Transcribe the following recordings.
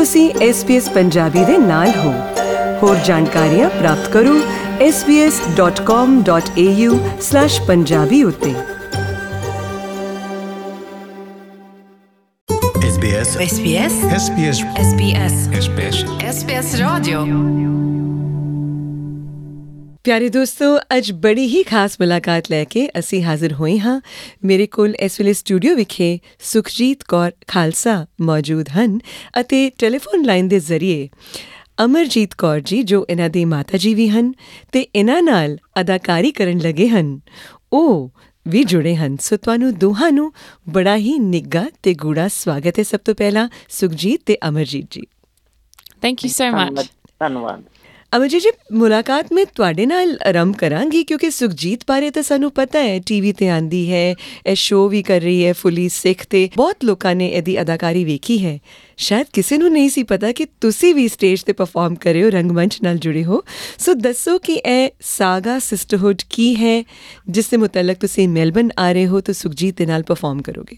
ਤੁਸੀਂ SBS ਪੰਜਾਬੀ ਦੇ ਨਾਲ ਹੋ। ਹੋਰ ਜਾਣਕਾਰੀਆਂ ਪ੍ਰਾਪਤ ਕਰੋ sbs.com.au/punjabi ਉੱਤੇ। SBS Radio। ਪਿਆਰੇ ਦੋਸਤੋ, ਅੱਜ ਬੜੀ ਹੀ ਖਾਸ ਮੁਲਾਕਾਤ ਲੈ ਕੇ ਅਸੀਂ ਹਾਜ਼ਰ ਹੋਏ ਹਾਂ। ਮੇਰੇ ਕੋਲ ਇਸ ਵੇਲੇ ਸਟੂਡੀਓ ਵਿਖੇ ਸੁਖਜੀਤ ਕੌਰ ਖਾਲਸਾ ਮੌਜੂਦ ਹਨ ਅਤੇ ਟੈਲੀਫੋਨ ਲਾਈਨ ਦੇ ਜ਼ਰੀਏ ਅਮਰਜੀਤ ਕੌਰ ਜੀ, ਜੋ ਇਹਨਾਂ ਦੇ ਮਾਤਾ ਜੀ ਵੀ ਹਨ ਤੇ ਇਹਨਾਂ ਨਾਲ ਅਦਾਕਾਰੀ ਕਰਨ ਲੱਗੇ ਹਨ, ਉਹ ਵੀ ਜੁੜੇ ਹਨ। ਸੋ ਤੁਹਾਨੂੰ ਦੋਹਾਂ ਨੂੰ ਬੜਾ ਹੀ ਨਿੱਘਾ ਤੇ ਗੂੜਾ ਸਵਾਗਤ ਹੈ। ਸਭ ਤੋਂ ਪਹਿਲਾਂ ਸੁਖਜੀਤ ਤੇ ਅਮਰਜੀਤ ਜੀ। Thank you so much. ਧੰਨਵਾਦ। ਅਮਰਜੀਤ ਜੀ, ਮੁਲਾਕਾਤ ਮੈਂ ਤੁਹਾਡੇ ਨਾਲ ਆਰੰਭ ਕਰਾਂਗੀ ਕਿਉਂਕਿ ਸੁਖਜੀਤ ਬਾਰੇ ਤਾਂ ਸਾਨੂੰ ਪਤਾ ਹੈ, ਟੀਵੀ ਤੇ ਆਂਦੀ ਹੈ, ਇਹ ਸ਼ੋਅ ਵੀ ਕਰ ਰਹੀ ਹੈ ਫੁੱਲੀ ਸਿੱਖ, ਤੇ ਬਹੁਤ ਲੋਕਾਂ ਨੇ ਇਹਦੀ ਅਦਾਕਾਰੀ ਵੇਖੀ ਹੈ। ਸ਼ਾਇਦ ਕਿਸੇ ਨੂੰ ਨਹੀਂ ਸੀ ਪਤਾ ਕਿ ਤੁਸੀਂ ਵੀ ਸਟੇਜ ਤੇ ਪਰਫਾਰਮ ਕਰ ਰਹੇ ਹੋ, ਰੰਗਮੰਚ ਨਾਲ ਜੁੜੇ ਹੋ। ਸੋ ਦੱਸੋ ਕਿ ਇਹ ਸਾਗਾ ਸਿਸਟਰਹੁੱਡ ਕੀ ਹੈ ਜਿਸ ਦੇ ਮੁਤਲਕ ਤੁਸੀਂ ਮੈਲਬਨ ਆ ਰਹੇ ਹੋ ਤੇ ਸੁਖਜੀਤ ਦੇ ਨਾਲ ਪਰਫਾਰਮ ਕਰੋਗੇ?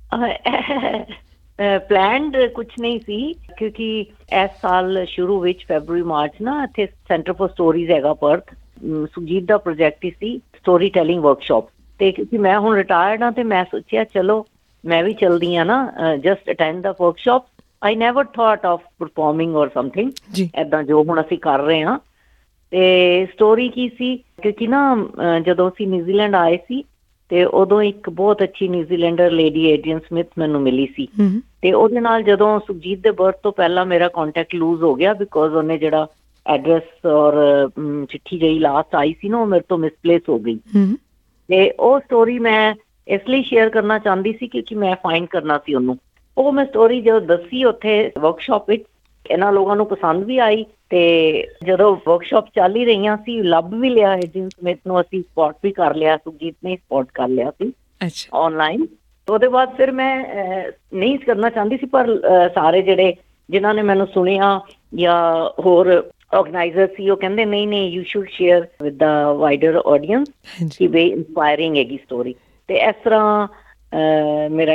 ਪਲੈਨਡ ਕੁਛ ਨਹੀਂ ਸੀ ਕਿਉਂਕਿ ਇਸ ਸਾਲ ਸ਼ੁਰੂ ਵਿੱਚ ਫੈਬਰੂਰੀ ਮਾਰਚ ਨਾ ਇੱਥੇ ਸੈਂਟਰ ਫॉर ਸਟੋਰੀਜ਼ ਹੈਗਾ ਪਰਥ, ਸੁਖਜੀਤ ਦਾ ਪ੍ਰੋਜੈਕਟ ਹੀ ਸੀ ਸਟੋਰੀ ਟੈਲਿੰਗ ਵਰਕਸ਼ਾਪ, ਤੇ ਕਿਉਂਕਿ ਮੈਂ ਹੁਣ ਰਿਟਾਇਰਡ ਹਾਂ ਤੇ ਮੈਂ ਸੋਚਿਆ ਚਲੋ ਮੈਂ ਵੀ ਚਲਦੀ ਹਾਂ ਨਾ, just attend the workshop. I never thought of performing or something ਏਦਾਂ ਜੋ ਹੁਣ ਅਸੀਂ ਕਰ ਰਹੇ ਹਾਂ। ਤੇ ਸਟੋਰੀ ਕੀ ਸੀ, ਕਿਉਂਕਿ ਨਾ ਜਦੋਂ ਅਸੀਂ ਨਿਊਜ਼ੀਲੈਂਡ ਆਏ ਸੀ ਤੇ ਉਦੋਂ ਇੱਕ ਬਹੁਤ ਅੱਛੀ ਨਿਊਜ਼ੀਲੈਂਡਰ ਲੇਡੀ ਏਡਰੀਅਨ ਸਮਿਥ ਮੈਨੂੰ ਮਿਲੀ ਸੀ, ਤੇ ਉਹਦੇ ਨਾਲ ਜਦੋਂ ਸੁਖਜੀਤ ਦੇ ਬਰਥ ਤੋਂ ਪਹਿਲਾਂ ਮੇਰਾ ਕੰਟੈਕਟ ਲੂਜ਼ ਹੋ ਗਿਆ ਬਿਕੋਜ਼ ਉਹਨੇ ਜਿਹੜਾ ਐਡਰੈਸ ਔਰ ਚਿੱਠੀ ਜਿਹੜੀ ਲਾਸਟ ਆਈ ਸੀ ਨਾ ਉਹ ਮੇਰੇ ਤੋਂ ਮਿਸਪਲੇਸ ਹੋ ਗਈ। ਤੇ ਉਹ ਸਟੋਰੀ ਮੈਂ ਇਸ ਲਈ ਸ਼ੇਅਰ ਕਰਨਾ ਚਾਹੁੰਦੀ ਸੀ ਕਿਉਂਕਿ ਮੈਂ ਫਾਈਂਡ ਕਰਨਾ ਸੀ ਉਹਨੂੰ। ਉਹ ਮੈਂ ਸਟੋਰੀ ਜਦੋਂ ਦੱਸੀ ਉੱਥੇ ਵਰਕਸ਼ਾਪ ਵਿੱਚ, ਇਹਨਾਂ ਲੋਕਾਂ ਨੂੰ ਪਸੰਦ ਵੀ ਆਈ, ਤੇ ਜਦੋਂ ਵਰਕਸ਼ਾਪ ਚੱਲ ਹੀ ਰਹੀਆਂ ਸੀ ਲੱਭ ਵੀ ਲਿਆ ਏਜਿੰਟ ਸਮਿਥ ਨੂੰ, ਅਸੀਂ ਸਪੌਟ ਵੀ ਕਰ ਲਿਆ, ਸੁਖਜੀਤ ਨੇ ਸਪੌਟ ਕਰ ਲਿਆ ਸੀ ਆਨਲਾਈਨ। ਉਹਦੇ ਬਾਅਦ ਫਿਰ ਮੈਂ ਨਹੀਂ ਕਰਨਾ ਚਾਹੁੰਦੀ ਸੀ, ਪਰ ਸਾਰੇ ਜਿਹੜੇ ਜਿਨ੍ਹਾਂ ਨੇ ਮੈਨੂੰ ਸੁਣਿਆ ਜਾਂ ਹੋਰ ਆਰਗੇਨਾਈਜ਼ਰ ਸੀ ਉਹ ਕਹਿੰਦੇ ਨਹੀਂ you should share with the wider audience ਕਿ ਬਈ ਇੰਸਪਾਇਰਿੰਗ ਹੈਗੀ ਸਟੋਰੀ। ਤੇ ਇਸ ਤਰ੍ਹਾਂ ਮੇਰਾ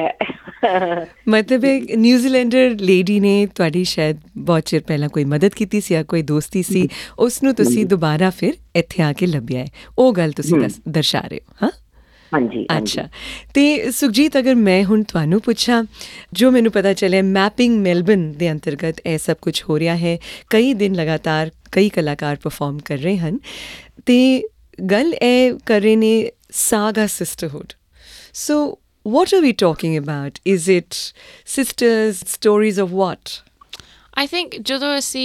ਮਤਲਬ ਇੱਕ ਨਿਊਜ਼ੀਲੈਂਡਰ ਲੇਡੀ ਨੇ ਤੁਹਾਡੀ ਸ਼ਾਇਦ ਬਹੁਤ ਚਿਰ ਪਹਿਲਾਂ ਕੋਈ ਮਦਦ ਕੀਤੀ ਸੀ ਜਾਂ ਕੋਈ ਦੋਸਤੀ ਸੀ, ਉਸਨੂੰ ਤੁਸੀਂ ਦੁਬਾਰਾ ਫਿਰ ਇੱਥੇ ਆ ਕੇ ਲੱਭਿਆ ਹੈ, ਉਹ ਗੱਲ ਤੁਸੀਂ ਦਰਸਾ ਰਹੇ ਹੋ। ਹਾਂ, ਹਾਂਜੀ। ਅੱਛਾ, ਤੇ ਸੁਖਜੀਤ, ਅਗਰ ਮੈਂ ਹੁਣ ਤੁਹਾਨੂੰ ਪੁੱਛਾਂ, ਜੋ ਮੈਨੂੰ ਪਤਾ ਚੱਲਿਆ ਮੈਪਿੰਗ ਮੈਲਬਨ ਦੇ ਅੰਤਰਗਤ ਇਹ ਸਭ ਕੁਝ ਹੋ ਰਿਹਾ ਹੈ, ਕਈ ਦਿਨ ਲਗਾਤਾਰ ਕਈ ਕਲਾਕਾਰ ਪਰਫਾਰਮ ਕਰ ਰਹੇ ਹਨ, ਤੇ ਗੱਲ ਇਹ ਕਰ ਰਹੇ ਨੇ Saga Sisterhood. So what are we talking about? Is it sisters, stories of what? I think ਜਦੋਂ ਅਸੀਂ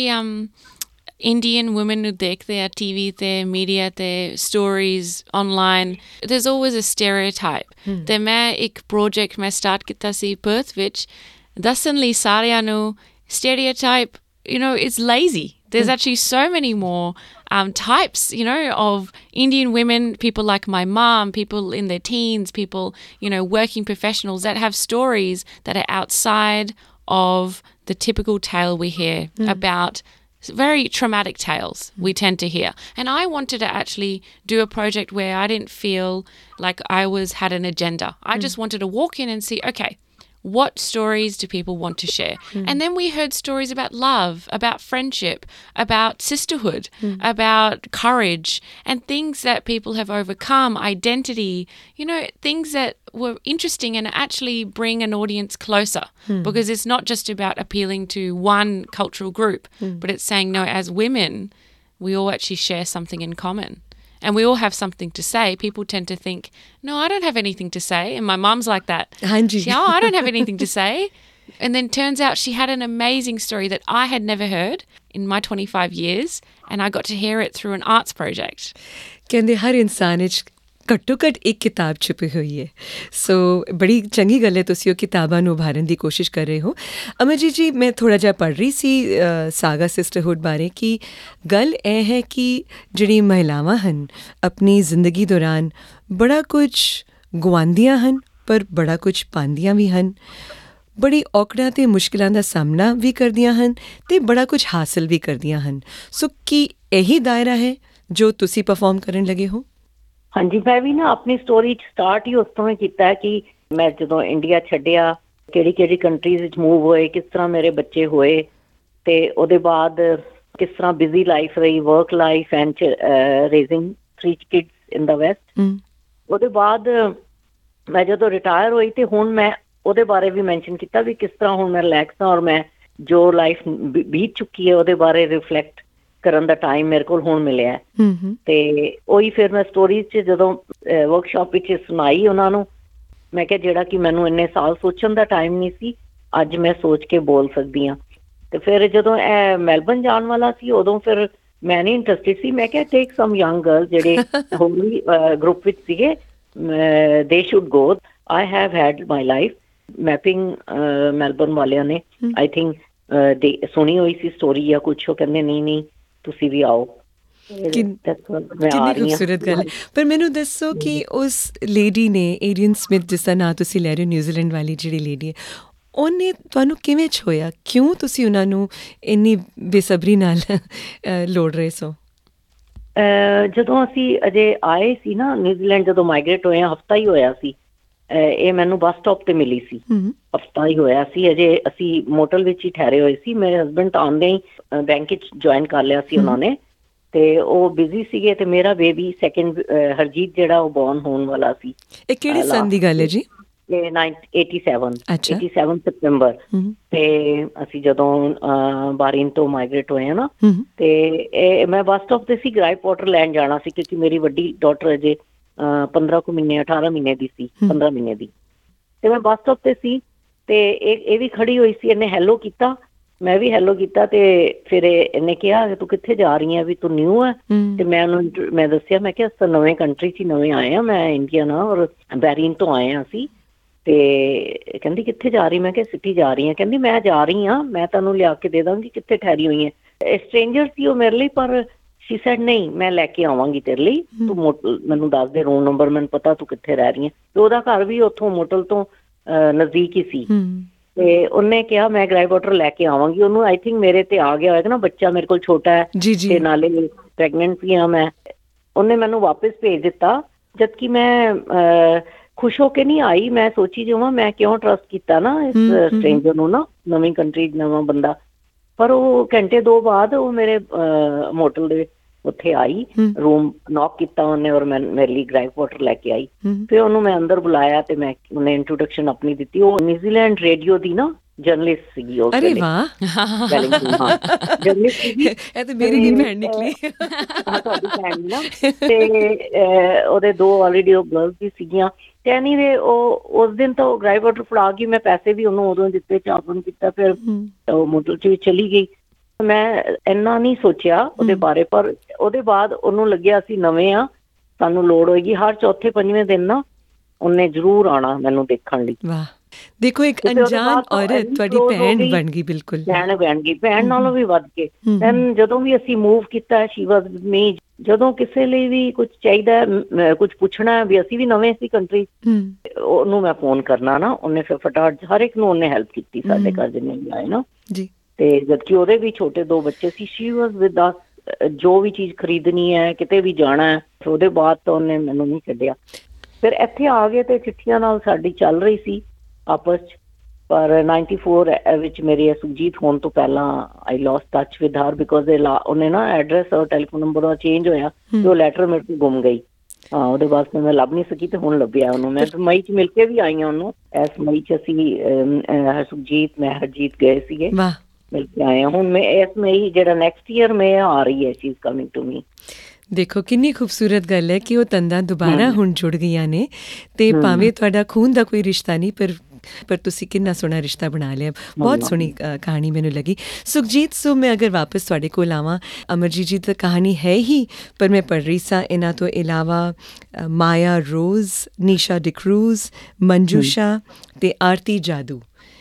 Indian women ਨੂੰ ਦੇਖਦੇ ਆ TV ਤੇ media ਤੇ stories online, there's always a stereotype. ਤੇ ਮੈਂ ਇੱਕ project ਮੈਂ start ਕੀਤਾ ਸੀ Perth ਵਿੱਚ ਦੱਸਣ ਲਈ ਸਾਰਿਆਂ ਨੂੰ stereotype, it's lazy. There's actually so many more types, of Indian women, people like my mom, people in their teens, people, working professionals that have stories that are outside of the typical tale we hear about. Very traumatic tales we tend to hear. And I wanted to actually do a project where I didn't feel like I had an agenda. I just wanted to walk in and see, okay, what stories do people want to share? And then we heard stories about love, about friendship, about sisterhood, about courage, and things that people have overcome, identity, things that were interesting and actually bring an audience closer. Because it's not just about appealing to one cultural group, but it's saying, no, as women, we all actually share something in common. And we all have something to say. People tend to think, no, I don't have anything to say. And my mum's like that. I don't have anything to say. And then turns out she had an amazing story that I had never heard in my 25 years. And I got to hear it through an arts project. ਕਹਿੰਦੇ ਹਰ ਇਨਸਾਨ ਵਿੱਚ ਘੱਟੋ ਘੱਟ ਇੱਕ ਕਿਤਾਬ ਛੁਪੀ ਹੋਈ ਹੈ। ਸੋ ਬੜੀ ਚੰਗੀ ਗੱਲ ਹੈ ਤੁਸੀਂ ਉਹ ਕਿਤਾਬਾਂ ਨੂੰ ਉਭਾਰਨ ਦੀ ਕੋਸ਼ਿਸ਼ ਕਰ ਰਹੇ ਹੋ। ਅਮਰਜੀਤ ਜੀ, ਮੈਂ ਥੋੜ੍ਹਾ ਜਿਹਾ ਪੜ੍ਹ ਰਹੀ ਸੀ ਸਾਗਾ ਸਿਸਟਰਹੁੱਡ ਬਾਰੇ ਕਿ ਗੱਲ ਇਹ ਹੈ ਕਿ ਜਿਹੜੀ ਮਹਿਲਾਵਾਂ ਹਨ ਆਪਣੀ ਜ਼ਿੰਦਗੀ ਦੌਰਾਨ ਬੜਾ ਕੁਝ ਗੁਆਉਂਦੀਆਂ ਹਨ ਪਰ ਬੜਾ ਕੁਝ ਪਾਉਂਦੀਆਂ ਵੀ ਹਨ, ਬੜੀ ਔਕੜਾਂ ਅਤੇ ਮੁਸ਼ਕਿਲਾਂ ਦਾ ਸਾਹਮਣਾ ਵੀ ਕਰਦੀਆਂ ਹਨ ਅਤੇ ਬੜਾ ਕੁਝ ਹਾਸਿਲ ਵੀ ਕਰਦੀਆਂ ਹਨ। ਸੋ ਕੀ ਇਹੀ ਦਾਇਰਾ ਹੈ ਜੋ ਤੁਸੀਂ ਪਰਫਾਰਮ ਕਰਨ ਲੱਗੇ ਹੋ? ਹਾਂਜੀ, ਮੈਂ ਵੀ ਨਾ ਆਪਣੀ ਸਟੋਰੀ ਸਟਾਰਟ ਹੀ ਉਸ ਤੋਂ ਹੀ ਕੀਤਾ ਕਿ ਮੈਂ ਜਦੋਂ ਇੰਡੀਆ ਛੱਡਿਆ, ਕਿਹੜੀ ਕੰਟਰੀਜ਼ ਵਿੱਚ ਮੂਵ ਹੋਏ, ਕਿਸ ਤਰ੍ਹਾਂ ਮੇਰੇ ਬੱਚੇ ਹੋਏ, ਤੇ ਉਹਦੇ ਬਾਅਦ ਕਿਸ ਤਰ੍ਹਾਂ ਬਿਜ਼ੀ ਲਾਈਫ ਰਹੀ, work life and raising 3 kids in the West. ਉਹਦੇ ਬਾਅਦ ਮੈਂ ਜਦੋਂ ਰਿਟਾਇਰ ਹੋਈ ਤੇ ਹੁਣ ਮੈਂ ਉਹਦੇ ਬਾਰੇ ਵੀ ਮੈਂਸ਼ਨ ਕੀਤਾ ਵੀ ਕਿਸ ਤਰ੍ਹਾਂ ਹੁਣ ਮੈਂ ਰਿਲੈਕਸ ਹਾਂ, ਔਰ ਮੈਂ ਜੋ ਲਾਈਫ ਬੀਤ ਚੁੱਕੀ ਹੈ ਉਹਦੇ ਬਾਰੇ ਰਿਫਲੈਕਟ ਕਰਨ ਦਾ ਟਾਈਮ ਮੇਰੇ ਕੋਲ ਹੁਣ ਮਿਲਿਆ। ਤੇ ਉਹੀ ਫਿਰ ਮੈਂ ਸਟੋਰੀ 'ਚ ਜਦੋਂ ਵਰਕਸ਼ਾਪ ਵਿੱਚ ਸੁਣਾਈ ਉਹਨਾਂ ਨੂੰ, ਮੈਂ ਕਿਹਾ ਜਿਹੜਾ ਕਿ ਮੈਨੂੰ ਇੰਨੇ ਸਾਲ ਸੋਚਣ ਦਾ ਟਾਈਮ ਨਹੀਂ ਸੀ, ਅੱਜ ਮੈਂ ਸੋਚ ਕੇ ਬੋਲ ਸਕਦੀ ਹਾਂ। ਤੇ ਫਿਰ ਜਦੋਂ ਇਹ ਮੈਲਬਨ ਜਾਣ ਵਾਲਾ ਸੀ ਉਦੋਂ ਫਿਰ ਮੈਂ ਨਹੀਂ ਇੰਟਰਸਟਿਡ ਸੀ। ਮੈਂ ਕਿਹਾ ਟੇਕ ਸਮ ਯੰਗ ਗਰਲ ਜਿਹੜੇ ਹੋਰ ਵੀ ਗਰੁੱਪ ਵਿੱਚ ਸੀਗੇ, they should go. I have had my life mapping. Melbourne ਵਾਲਿਆਂ ਨੇ ਆਈ ਥਿੰਕ ਸੁਣੀ ਹੋਈ ਸੀ ਸਟੋਰੀ ਜਾਂ ਕੁਛ, ਉਹ ਕਹਿੰਦੇ ਨਹੀਂ ਤੁਸੀਂ ਵੀ ਆਓ। ਕਿੰਨੀ ਖੂਬਸੂਰਤ ਗੱਲ ਹੈ। ਪਰ ਮੈਨੂੰ ਦੱਸੋ ਕਿ ਉਸ ਲੇਡੀ ਨੇ, ਏਰੀਅਨ ਸਮਿਥ ਜਿਸ ਦਾ ਨਾਂ ਤੁਸੀਂ ਲੈ ਰਹੇ ਹੋ, ਨਿਊਜ਼ੀਲੈਂਡ ਵਾਲੀ ਜਿਹੜੀ ਲੇਡੀ ਹੈ, ਉਹਨੇ ਤੁਹਾਨੂੰ ਕਿਵੇਂ ਛੋਇਆ? ਕਿਉਂ ਤੁਸੀਂ ਉਹਨਾਂ ਨੂੰ ਇੰਨੀ ਬੇਸਬਰੀ ਨਾਲ ਲੋੜ ਰਹੇ ਸੋ? ਜਦੋਂ ਅਸੀਂ ਅਜੇ ਆਏ ਸੀ ਨਾ ਨਿਊਜ਼ੀਲੈਂਡ, ਜਦੋਂ ਮਾਈਗ੍ਰੇਟ ਹੋਏ, ਹਫਤਾ ਹੀ ਹੋਇਆ ਸੀ। ਇਹ ਮੈਨੂੰ ਬੱਸ ਸਟਾਪ ਤੇ ਮਿਲੀ ਸੀ, ਹਫਤਾ ਹੀ ਹੋਇਆ ਸੀ। ਅਜੇ ਅਸੀਂ ਮੋਟਲ ਵਿੱਚ ਹੀ ਠਹਿਰੇ ਹੋਏ ਸੀ। ਮੇਰੇ ਹਸਬੈਂਡ ਆਉਂਦੇ ਹੀ ਬੈਂਕ ਵਿੱਚ ਜੁਆਇਨ ਕਰ ਲਿਆ ਸੀ ਉਹਨਾਂ ਨੇ, ਤੇ ਉਹ ਬਿਜ਼ੀ ਸੀਗੇ। ਤੇ ਮੇਰਾ ਬੇਬੀ ਸੈਕਿੰਡ ਹਰਜੀਤ ਜਿਹੜਾ ਉਹ ਬੌਰਨ ਹੋਣ ਵਾਲਾ ਸੀ। ਇਹ ਕਿਹੜੇ ਸਾਲ ਦੀ ਗੱਲ ਹੈ ਜੀ? 87 ਸਤੰਬਰ। ਤੇ ਅਸੀਂ ਜਦੋਂ ਬਾਰੀਨ ਤੋਂ ਮਾਈਗ੍ਰੇਟ ਹੋਏ ਨਾ, ਤੇ ਮੈਂ ਬੱਸ ਸਟਾਪ ਤੇ ਸੀ, ਗ੍ਰਾਈ ਪੋਟਰ ਲੈਣ ਜਾਣਾ ਸੀ ਕਿਉਂਕਿ ਮੇਰੀ ਵੱਡੀ ਡਾਟਰ ਅਜੇ 18 ਮਹੀਨੇ ਦੀ ਸੀ, 15 ਮਹੀਨੇ ਦੀ। ਤੇ ਮੈਂ ਬੱਸ ਸਟਾਪ ਤੇ ਸੀ ਤੇ ਇਹ ਵੀ ਖੜੀ ਹੋਈ ਸੀ। ਇਹਨੇ ਹੈਲੋ ਕੀਤਾ, ਮੈਂ ਵੀ ਹੈਲੋ ਕੀਤਾ। ਤੇ ਫਿਰ ਇਹਨੇ ਕਿਹਾ ਤੂੰ ਕਿੱਥੇ ਜਾ ਰਹੀ ਹੈ, ਵੀ ਤੂੰ ਨਿਊ ਹੈ? ਤੇ ਮੈਂ ਦੱਸਿਆ, ਮੈਂ ਕਿਹਾ ਅਸੀਂ ਨਵੇਂ ਕੰਟਰੀ 'ਚ ਨਵੇਂ ਆਏ ਹਾਂ, ਮੈਂ ਇੰਡੀਅਨ ਹਾਂ ਔਰ ਬੈਰੀਨ ਤੋਂ ਆਏ ਹਾਂ ਅਸੀਂ। ਤੇ ਕਹਿੰਦੀ ਕਿੱਥੇ ਜਾ ਰਹੀ? ਮੈਂ ਕਿਹਾ ਸਿਟੀ ਜਾ ਰਹੀ ਹਾਂ। ਕਹਿੰਦੀ ਮੈਂ ਜਾ ਰਹੀ ਹਾਂ, ਮੈਂ ਤੁਹਾਨੂੰ ਲਿਆ ਕੇ ਦੇ ਦਾਂਗੀ, ਕਿੱਥੇ ਠਹਿਰੀ ਹੋਈ ਹੈ? ਸਟ੍ਰੇਂਜਰ ਸੀ ਉਹ ਮੇਰੇ ਲਈ, ਪਰ ਸ਼ੀ ਸੈਡ ਨਹੀਂ ਮੈਂ ਲੈ ਕੇ ਆਵਾਂਗੀ ਤੇਰੇ ਲਈ, ਤੂੰ ਮੈਨੂੰ ਦੱਸ ਦੇ ਰੂਮ ਨੰਬਰ, ਮੈਨੂੰ ਪਤਾ ਤੂੰ ਕਿੱਥੇ ਰਹਿ ਰਹੀ ਹੈ। ਤੇ ਉਹਦਾ ਘਰ ਵੀ ਉੱਥੋਂ ਮੋਟਲ ਤੋਂ ਨਜ਼ਦੀਕ ਹੀ ਸੀ। ਤੇ ਉਹਨੇ ਕਿਹਾ ਮੈਂ ਗ੍ਰਾਈ ਵਾਟਰ ਲੈ ਕੇ ਆਵਾਂਗੀ। ਉਹਨੂੰ ਆਈ ਥਿੰਕ ਮੇਰੇ ਤੇ ਆ ਗਿਆ ਹੋਏਗਾ ਨਾ, ਬੱਚਾ ਮੇਰੇ ਕੋਲ ਛੋਟਾ ਹੈ ਤੇ ਨਾਲੇ ਪ੍ਰੈਗਨੈਂਟ ਵੀ ਹਾਂ ਮੈਂ। ਉਹਨੇ ਮੈਨੂੰ ਵਾਪਿਸ ਭੇਜ ਦਿੱਤਾ, ਜਦਕਿ ਮੈਂ ਖੁਸ਼ ਹੋ ਕੇ ਨਹੀਂ ਆਈ। ਮੈਂ ਸੋਚੀ ਜਾਵਾਂ ਮੈਂ ਕਿਉਂ ਟਰਸਟ ਕੀਤਾ ਨਾ ਇਸ ਸਟ੍ਰੇਂਜਰ ਨੂੰ, ਨਾ ਨਵੀਂ ਕੰਟਰੀ ਨਵਾਂ ਬੰਦਾ। ਪਰ ਉਹ ਘੰਟੇ 2 ਬਾਅਦ ਉਹ ਮੇਰੇ ਮੋਟਲ ਦੇ ਉੱਥੇ ਆਈ, ਰੂਮ ਨੌਕ ਕੀਤਾ ਉਹਨੇ ਔਰ ਮੈਂ ਮੇਰੇ ਲਈ ਗ੍ਰਾਈ ਵਾਟਰ ਲੈ ਕੇ ਆਈ। ਫਿਰ ਉਹਨੂੰ ਮੈਂ ਅੰਦਰ ਬੁਲਾਇਆ ਤੇ ਉਹਨੇ ਇੰਟਰੋਡਕਸ਼ਨ ਆਪਣੀ ਦਿੱਤੀ। ਉਹ ਨਿਊਜ਼ੀਲੈਂਡ ਰੇਡੀਓ ਦੀ ਨਾ ਜਰਨਲਿਸਟ ਸੀਗੀ ਉਸ ਵੇਲੇ। ਅਰੇ ਵਾਹ, ਜਰਨਲਿਸਟ ਸੀਗੀ। ਇਹ ਤਾਂ ਮੇਰੀ ਵੀ ਭੈਣ ਨਿਕਲੀ। ਤੁਹਾਡੀ ਭੈਣ ਨਾ। ਤੇ ਉਹਦੇ 2 ਆਲਰੇਡੀ ਉਹ ਗਰਲਸ ਵੀ ਸੀਗੀਆਂ। ਤੇ ਐਨੀਵੇ ਉਹ ਉਸ ਦਿਨ ਤਾਂ ਉਹ ਗ੍ਰਾਈ ਵਾਟਰ ਫੜਾ ਗਈ। ਮੈਂ ਪੈਸੇ ਵੀ ਉਹਨੂੰ ਉਦੋਂ ਦਿੱਤੇ, ਚਾਪਨ ਕੀਤਾ। ਫਿਰ ਉਹ ਮੋਟਲ 'ਚ ਵੀ ਚਲੀ ਗਈ। ਮੈਂ ਇੰਨਾ ਨਹੀਂ ਸੋਚਿਆ ਉਹਦੇ ਬਾਰੇ, ਪਰ ਉਹਦੇ ਬਾਅਦ ਉਹਨੂੰ ਲੱਗਿਆ ਅਸੀਂ ਨਵੇਂ ਆ, ਸਾਨੂੰ ਲੋੜ ਹੋਏਗੀ। ਹਰ ਚੌਥੇ 5ਵੇਂ ਦਿਨ ਨਾ ਉਹਨੇ ਜ਼ਰੂਰ ਆਉਣਾ ਮੈਨੂੰ ਦੇਖਣ ਲਈ। ਵਾਹ, ਦੇਖੋ ਇੱਕ ਅਣਜਾਣ ਔਰਤ ਤੁਹਾਡੀ ਭੈਣ ਬਣ ਗਈ। ਬਿਲਕੁਲ ਭੈਣ ਬਣ ਗਈ, ਭੈਣ ਨਾਲੋਂ ਵੀ ਵੱਧ ਕੇ। ਦੈਨ ਜਦੋਂ ਵੀ ਅਸੀਂ ਮੂਵ ਕੀਤਾ, ਸ਼ੀ ਵਾਜ਼ ਵਿਦ ਮੀ। ਜਦੋਂ ਕਿਸੇ ਲਈ ਵੀ ਕੁਝ ਚਾਹੀਦਾ, ਕੁਝ ਪੁੱਛਣਾ ਵੀ, ਅਸੀਂ ਵੀ ਨਵੇਂ ਸੀ ਕੰਟਰੀ, ਉਹਨੂੰ ਮੈਂ ਫੋਨ ਕਰਨਾ ਨਾ, ਉਹਨੇ ਫਿਰ ਫਟਾਫਟ ਹਰ ਇੱਕ ਨੂੰ ਉਹਨੇ ਹੈਲਪ ਕੀਤੀ ਸਾਡੇ ਘਰ ਜਿੰਨੇ ਵੀ ਆਏ ਨਾ ਜੀ। ਤੇ ਜਦਕਿ ਉਹਦੇ ਵੀ ਛੋਟੇ 2 ਬੱਚੇ ਸੀ। ਸ਼ੀ ਵਾਜ਼ ਵਿਦ ਅਸ। ਜੋ ਵੀ ਚੀਜ਼ ਖਰੀਦਣੀ ਹੈ, ਕਿਤੇ ਵੀ ਜਾਣਾ ਹੈ, ਉਹਦੇ ਬਾਅਦ ਤਾਂ ਉਹਨੇ ਮੈਨੂੰ ਨਹੀਂ ਛੱਡਿਆ। ਫਿਰ ਇੱਥੇ ਆ ਗਏ ਤੇ ਚਿੱਠੀਆਂ ਨਾਲ ਸਾਡੀ ਚੱਲ ਰਹੀ ਸੀ ਆਪਸ 'ਚ। ਪਰ 94 ਵਿੱਚ ਮੇਰੇ ਸੁਖਜੀਤ ਹੋਣ ਤੋਂ ਪਹਿਲਾਂ I lost touch with her, because ਉਹਨੇ ਨਾ ਐਡਰੈਸ ਔਰ ਟੈਲੀਫੋਨ ਨੰਬਰ ਉਹਦਾ ਚੇਂਜ ਹੋਇਆ ਤੇ ਉਹ ਲੈਟਰ ਮੇਰੇ ਤੋਂ ਗੁੰਮ ਗਈ। ਉਹਦੇ ਬਾਅਦ ਫਿਰ ਮੈਂ ਲੱਭ ਨਹੀਂ ਸਕੀ ਤੇ ਹੁਣ ਲੱਭਿਆ ਉਹਨੂੰ। ਮੈਂ ਮਈ 'ਚ ਮਿਲ ਕੇ ਵੀ ਆਈ ਹਾਂ ਉਹਨੂੰ। ਇਸ ਮਈ 'ਚ ਅਸੀਂ ਸੁਖਜੀਤ, ਮੈਂ, ਹਰਜੀਤ ਗਏ ਸੀਗੇ, ਮਿਲ ਕੇ ਆਏ ਹਾਂ। ਹੁਣ ਮੈਂ ਇਸ ਮਈ ਜਿਹੜਾ ਨੈਕਸਟ ਈਅਰ ਮੈਂ ਆ ਰਹੀ ਹੈ, she is coming to me. ਦੇਖੋ ਕਿੰਨੀ ਖੂਬਸੂਰਤ ਗੱਲ ਹੈ ਕਿ ਉਹ ਤੰਦਾਂ ਦੁਬਾਰਾ ਹੁਣ ਜੁੜ ਗਈਆਂ ਨੇ। ਤੇ ਭਾਵੇਂ ਤੁਹਾਡਾ ਖੂਨ ਦਾ ਕੋਈ ਰਿਸ਼ਤਾ ਨਹੀਂ, ਪਰ ਤੁਸੀਂ ਕਿੰਨਾ ਸੋਹਣਾ ਰਿਸ਼ਤਾ ਬਣਾ ਲਿਆ। ਬਹੁਤ ਸੋਹਣੀ ਕਹਾਣੀ ਮੈਨੂੰ ਲੱਗੀ। ਸੁਖਜੀਤ, ਸੋ ਮੈਂ ਅਗਰ ਵਾਪਸ ਤੁਹਾਡੇ ਕੋਲ ਆਵਾਂ, ਅਮਰਜੀਤ ਜੀ ਦੀ ਕਹਾਣੀ ਹੈ ਹੀ, ਪਰ ਮੈਂ ਪੜ੍ਹ ਰਹੀ ਸਾਂ ਇਹਨਾਂ ਤੋਂ ਇਲਾਵਾ ਮਾਇਆ ਰੋਜ਼, ਨੀਸ਼ਾ ਡਿਕਰੂਜ਼, ਮੰਜੂਸ਼ਾ ਤੇ ਆਰਤੀ ਜਾਦੂ।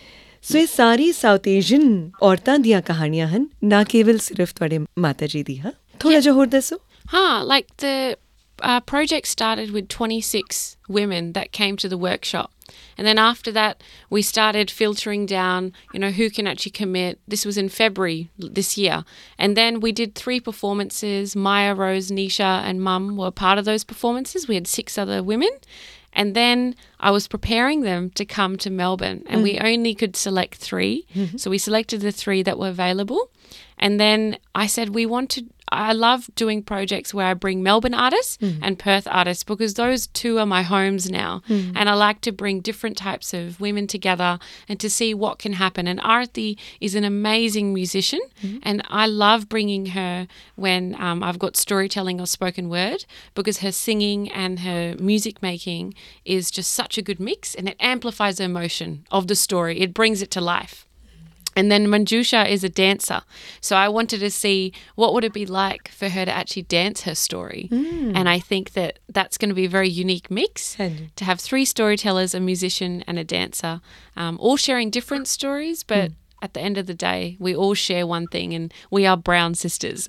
ਸੋ ਇਹ ਸਾਰੀ ਸਾਊਥ ਏਸ਼ੀਅਨ ਔਰਤਾਂ ਦੀਆਂ ਕਹਾਣੀਆਂ ਹਨ, ਨਾ ਕੇਵਲ ਸਿਰਫ ਤੁਹਾਡੇ ਮਾਤਾ ਜੀ ਦੀ। ਹਾਂ, ਥੋੜ੍ਹਾ ਜਿਹਾ ਹੋਰ ਦੱਸੋ। Like the project started with 26 women that came to the workshop. And then after that, we started filtering down, who can actually commit. This was in February this year. And then we did 3 performances. Maya, Rose, Nisha and Mum were part of those performances. We had 6 other women. And then I was preparing them to come to Melbourne, and we only could select 3. So we selected the 3 that were available. And then I said, I love doing projects where I bring Melbourne artists and Perth artists, because those 2 are my homes now. And I like to bring different types of women together and to see what can happen. And Aarti is an amazing musician, and I love bringing her when I've got storytelling or spoken word, because her singing and her music making is just such a good mix, and it amplifies the emotion of the story. It brings it to life. And then Manjusha is a dancer. So I wanted to see what would it be like for her to actually dance her story. And I think that that's going to be a very unique mix, to have 3 storytellers, a musician and a dancer, all sharing different stories, but at the end of the day, we all share one thing, and we are brown sisters.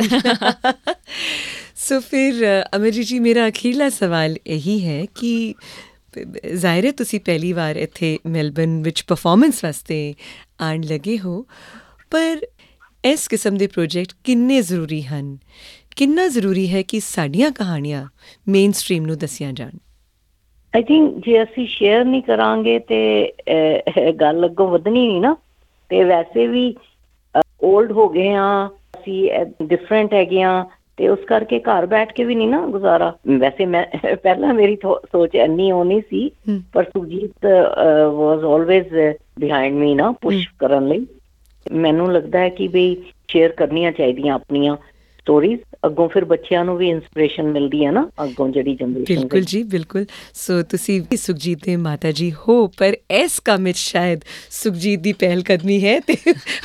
So फिर अमरजीत जी, मेरा अखीरला सवाल यही है कि ਜ਼ਾਹਿਰ ਹੈ ਤੁਸੀਂ ਪਹਿਲੀ ਵਾਰ ਇੱਥੇ ਮੈਲਬਨ ਵਿੱਚ ਪਰਫਾਰਮੈਂਸ ਵਾਸਤੇ ਆਉਣ ਲੱਗੇ ਹੋ, ਪਰ ਇਸ ਕਿਸਮ ਦੇ ਪ੍ਰੋਜੈਕਟ ਕਿੰਨੇ ਜ਼ਰੂਰੀ ਹਨ? ਕਿੰਨਾ ਜ਼ਰੂਰੀ ਹੈ ਕਿ ਸਾਡੀਆਂ ਕਹਾਣੀਆਂ ਮੇਨ ਸਟ੍ਰੀਮ ਨੂੰ ਦੱਸੀਆਂ ਜਾਣ? ਆਈ ਥਿੰਕ ਜੇ ਅਸੀਂ ਸ਼ੇਅਰ ਨਹੀਂ ਕਰਾਂਗੇ ਤੇ ਗੱਲ ਅੱਗੋਂ ਵਧਣੀ ਨਹੀਂ ਨਾ। ਤੇ ਵੈਸੇ ਵੀ ਓਲਡ ਹੋ ਗਏ ਹਾਂ ਅਸੀਂ, ਡਿਫਰੈਂਟ ਹੈਗੇ ਹਾਂ, ਤੇ ਉਸ ਕਰਕੇ ਘਰ ਬੈਠ ਕੇ ਵੀ ਨਹੀਂ ਨਾ ਗੁਜ਼ਾਰਾ। ਵੈਸੇ ਮੈਂ ਪਹਿਲਾਂ ਮੇਰੀ ਸੋਚ ਇੰਨੀ ਉਹ ਨਹੀਂ ਸੀ, ਪਰ Sukhjit was always behind me ਨਾ, ਪੁਸ਼ ਕਰਨ ਲਈ। ਮੈਨੂੰ ਲੱਗਦਾ ਹੈ ਕਿ ਵੀ ਸ਼ੇਅਰ ਕਰਨੀਆਂ ਚਾਹੀਦੀਆਂ ਆਪਣੀਆਂ ਸਟੋਰੀਜ਼, ਅੱਗੋਂ ਫਿਰ ਬੱਚਿਆਂ ਨੂੰ ਵੀ ਇੰਸਪੀਰੇਸ਼ਨ ਮਿਲਦੀ ਹੈ ਨਾ, ਅੱਗੋਂ ਜਿਹੜੀ ਜਨਰੇਸ਼ਨ। ਬਿਲਕੁਲ ਜੀ, ਬਿਲਕੁਲ। ਸੋ ਤੁਸੀਂ ਸੁਖਜੀਤ ਦੇ ਮਾਤਾ ਜੀ ਹੋ, ਪਰ ਇਸ ਕੰਮ ਵਿੱਚ ਸ਼ਾਇਦ ਸੁਖਜੀਤ ਦੀ ਪਹਿਲ ਕਦਮੀ ਹੈ ਤੇ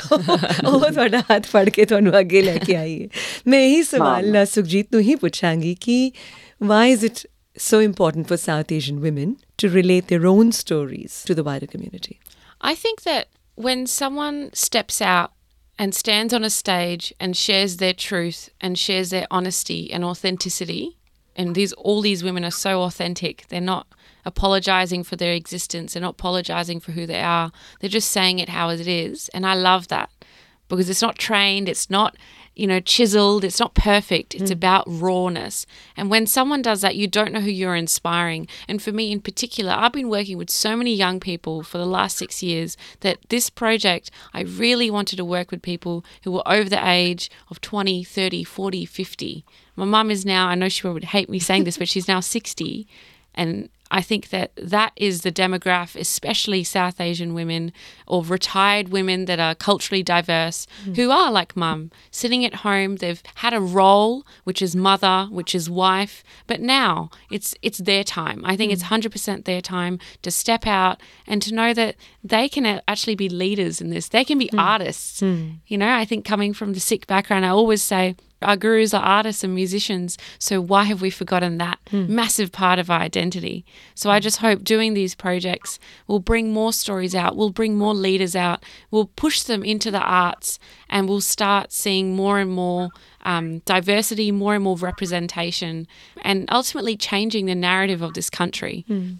ਉਹ ਤੁਹਾਡਾ ਹੱਥ ਫੜ ਕੇ ਤੁਹਾਨੂੰ ਅੱਗੇ ਲੈ ਕੇ ਆਈ ਹੈ। ਮੈਂ ਇਹੀ ਸਵਾਲ ਨਾ ਸੁਖਜੀਤ ਨੂੰ ਹੀ ਪੁੱਛਾਂਗੀ ਕਿ why is it so important for South Asian women to relate their own stories to the wider community? I think that when someone steps out and stands on a stage and shares their truth and shares their honesty and authenticity, and all these women are so authentic, they're not apologising for their existence, they're not apologising for who they are, they're just saying it how it is. And I love that, because it's not trained, it's not chiseled, it's not perfect, it's about rawness. And when someone does that, you don't know who you're inspiring. And for me in particular, I've been working with so many young people for the last 6 years that this project, I really wanted to work with people who were over the age of 20, 30, 40, 50. My mum is now, I know she would hate me saying this, but she's now 60. And I think that is the demographic, especially South Asian women or retired women that are culturally diverse, who are like mum, sitting at home. They've had a role, which is mother, which is wife, but now it's their time. I think it's 100% their time to step out and to know that they can actually be leaders in this. They can be artists. I think coming from the Sikh background, I always say, our gurus are artists and musicians, so why have we forgotten that massive part of our identity? So I just hope doing these projects will bring more stories out, will bring more leaders out, will push them into the arts, and we'll start seeing more and more diversity, more and more representation, and ultimately changing the narrative of this country.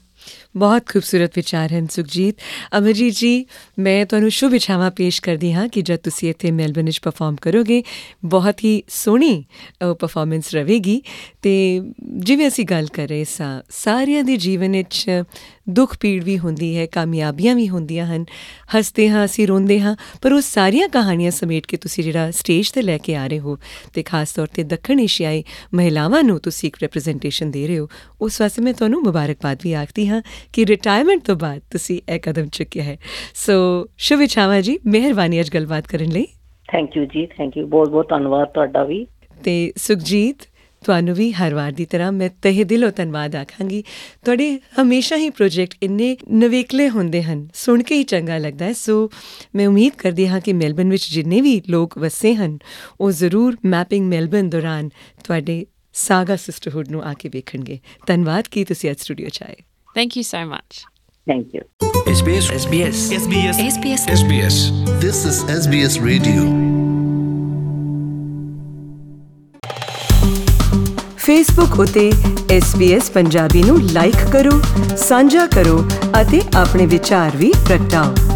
ਬਹੁਤ ਖੂਬਸੂਰਤ ਵਿਚਾਰ ਹਨ ਸੁਖਜੀਤ। ਅਮਰਜੀਤ ਜੀ, ਮੈਂ ਤੁਹਾਨੂੰ ਸ਼ੁਭ ਇੱਛਾਵਾਂ ਪੇਸ਼ ਕਰਦੀ ਹਾਂ ਕਿ ਜਦ ਤੁਸੀਂ ਇੱਥੇ ਮੈਲਬਨ ਵਿੱਚ ਪਰਫਾਰਮ ਕਰੋਗੇ, ਬਹੁਤ ਹੀ ਸੋਹਣੀ ਪਰਫਾਰਮੈਂਸ ਰਹੇਗੀ। ਅਤੇ ਜਿਵੇਂ ਅਸੀਂ ਗੱਲ ਕਰ ਰਹੇ ਸਾਂ, ਸਾਰਿਆਂ ਦੇ ਜੀਵਨ ਵਿੱਚ ਦੁੱਖ ਪੀੜ ਵੀ ਹੁੰਦੀ ਹੈ, ਕਾਮਯਾਬੀਆਂ ਵੀ ਹੁੰਦੀਆਂ ਹਨ, ਹੱਸਦੇ ਹਾਂ ਅਸੀਂ, ਰੋਂਦੇ ਹਾਂ, ਪਰ ਉਹ ਸਾਰੀਆਂ ਕਹਾਣੀਆਂ ਸਮੇਟ ਕੇ ਤੁਸੀਂ ਜਿਹੜਾ ਸਟੇਜ 'ਤੇ ਲੈ ਕੇ ਆ ਰਹੇ ਹੋ, ਅਤੇ ਖਾਸ ਤੌਰ 'ਤੇ ਦੱਖਣ ਏਸ਼ੀਆਈ ਮਹਿਲਾਵਾਂ ਨੂੰ ਤੁਸੀਂ ਇੱਕ ਰਿਪਰੈਜ਼ੈਂਟੇਸ਼ਨ ਦੇ ਰਹੇ ਹੋ, ਉਸ ਵਾਸਤੇ ਮੈਂ ਤੁਹਾਨੂੰ ਮੁਬਾਰਕਬਾਦ ਵੀ ਆਖਦੀ ਹਾਂ ਕਿ ਰਿਟਾਇਰਮੈਂਟ ਤੋਂ ਬਾਅਦ ਤੁਸੀਂ ਇਹ ਕਦਮ ਚੁੱਕਿਆ ਹੈ। ਸੋ ਸ਼ੁਭ ਇੱਛਾਵਾਂ ਜੀ, ਮਿਹਰਬਾਨੀ ਅੱਜ ਗੱਲਬਾਤ ਕਰਨ ਲਈ। Thank you ji, thank you, ਬਹੁਤ ਬਹੁਤ ਧੰਨਵਾਦ ਤੁਹਾਡਾ ਵੀ। ਅਤੇ ਸੁਖਜੀਤ, ਤੁਹਾਨੂੰ ਵੀ ਹਰ ਵਾਰ ਦੀ ਤਰ੍ਹਾਂ ਮੈਂ ਤਹਿ ਦਿਲੋਂ ਧੰਨਵਾਦ ਆਖਾਂਗੀ। ਤੁਹਾਡੇ ਹਮੇਸ਼ਾ ਹੀ ਪ੍ਰੋਜੈਕਟ ਇੰਨੇ ਨਵੇਕਲੇ ਹੁੰਦੇ ਹਨ, ਸੁਣ ਕੇ ਹੀ ਚੰਗਾ ਲੱਗਦਾ ਹੈ। ਸੋ ਮੈਂ ਉਮੀਦ ਕਰਦੀ ਹਾਂ ਕਿ ਮੈਲਬਨ ਵਿੱਚ ਜਿੰਨੇ ਵੀ ਲੋਕ ਵਸੇ ਹਨ, ਉਹ ਜ਼ਰੂਰ ਮੈਪਿੰਗ ਮੈਲਬਨ ਦੌਰਾਨ ਤੁਹਾਡੇ ਸਾਗਾ ਸਿਸਟਰਹੁੱਡ ਨੂੰ ਆ ਕੇ ਵੇਖਣਗੇ। ਧੰਨਵਾਦ ਕਿ ਤੁਸੀਂ ਅੱਜ ਸਟੂਡੀਓ 'ਚ ਆਏ। Thank you so much. Thank you. SBS. SBS. SBS. SBS. SBS. This is SBS Radio. Facebook ਉਤੇ SBS ਪੰਜਾਬੀ ਨੂੰ ਲਾਈਕ ਕਰੋ, ਸਾਂਝਾ ਕਰੋ ਅਤੇ ਆਪਣੇ ਵਿਚਾਰ ਵੀ ਪ੍ਰਗਟਾਓ।